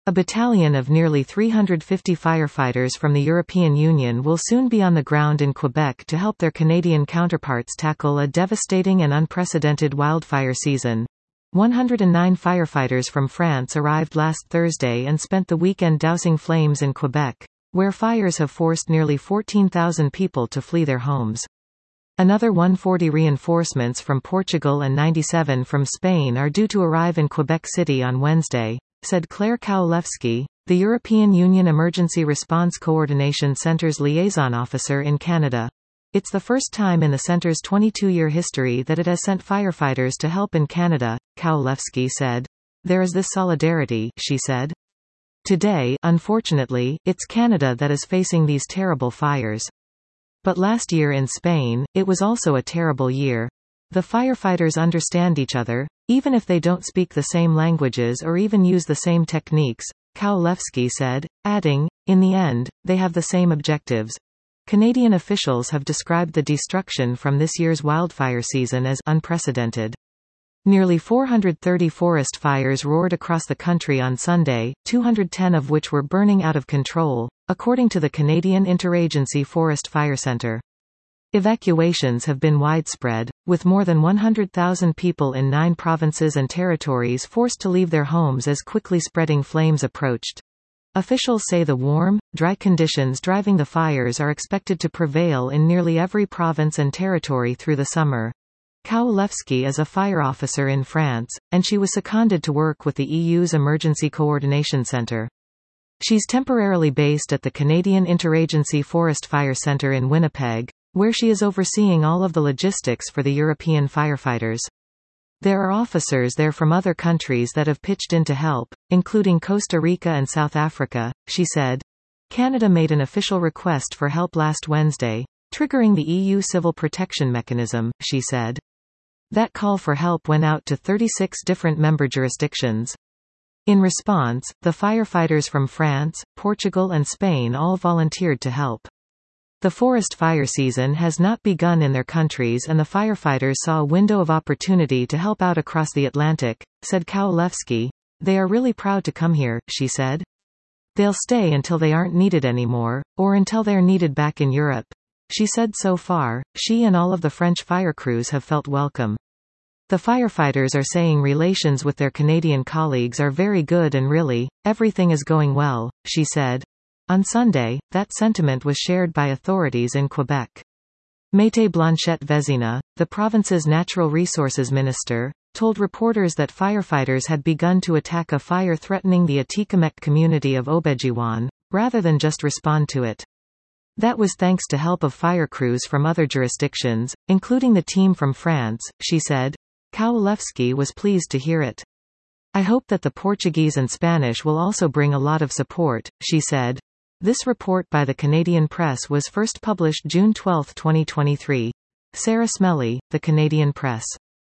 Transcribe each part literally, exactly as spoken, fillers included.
A battalion of nearly three hundred fifty firefighters from the European Union will soon be on the ground in Quebec to help their Canadian counterparts tackle a devastating and unprecedented wildfire season. one hundred nine firefighters from France arrived last Thursday and spent the weekend dousing flames in Quebec, where fires have forced nearly fourteen thousand people to flee their homes. Another one hundred forty reinforcements from Portugal and ninety-seven from Spain are due to arrive in Quebec City on Wednesday, said Claire Kowalewski, the European Union Emergency Response Coordination Centre's liaison officer in Canada. It's the first time in the centre's twenty-two-year history that it has sent firefighters to help in Canada, Kowalewski said. There is this solidarity, she said. Today, unfortunately, it's Canada that is facing these terrible fires. But last year in Spain, it was also a terrible year. The firefighters understand each other, even if they don't speak the same languages or even use the same techniques, Kowalewski said, adding, in the end, they have the same objectives. Canadian officials have described the destruction from this year's wildfire season as unprecedented. Nearly four hundred thirty forest fires roared across the country on Sunday, two hundred ten of which were burning out of control, according to the Canadian Interagency Forest Fire Centre. Evacuations have been widespread, with more than one hundred thousand people in nine provinces and territories forced to leave their homes as quickly spreading flames approached. Officials say the warm, dry conditions driving the fires are expected to prevail in nearly every province and territory through the summer. Kowalewski is a fire officer in France, and she was seconded to work with the E U's Emergency Coordination Centre. She's temporarily based at the Canadian Interagency Forest Fire Centre in Winnipeg, where she is overseeing all of the logistics for the European firefighters. There are officers there from other countries that have pitched in to help, including Costa Rica and South Africa, she said. Canada made an official request for help last Wednesday, triggering the E U Civil Protection Mechanism, she said. That call for help went out to thirty-six different member jurisdictions. In response, the firefighters from France, Portugal and Spain all volunteered to help. The forest fire season has not begun in their countries and the firefighters saw a window of opportunity to help out across the Atlantic, said Kowalewski. They are really proud to come here, she said. They'll stay until they aren't needed anymore, or until they're needed back in Europe. She said so far, she and all of the French fire crews have felt welcome. The firefighters are saying relations with their Canadian colleagues are very good and really, everything is going well, she said. On Sunday, that sentiment was shared by authorities in Quebec. Maite Blanchette Vézina, the province's natural resources minister, told reporters that firefighters had begun to attack a fire threatening the Atikamekw community of Obidjiwan, rather than just respond to it. That was thanks to help of fire crews from other jurisdictions, including the team from France, she said. Kowalewski was pleased to hear it. I hope that the Portuguese and Spanish will also bring a lot of support, she said. This report by the Canadian Press was first published June twelfth twenty twenty-three. Sarah Smelly, The Canadian Press.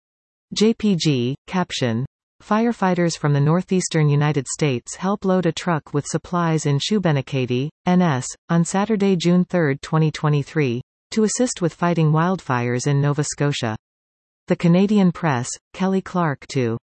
J P G, caption. Firefighters from the northeastern United States help load a truck with supplies in Shubenacadie, N S, on Saturday, June third twenty twenty-three, to assist with fighting wildfires in Nova Scotia. The Canadian Press, Kelly Clark two.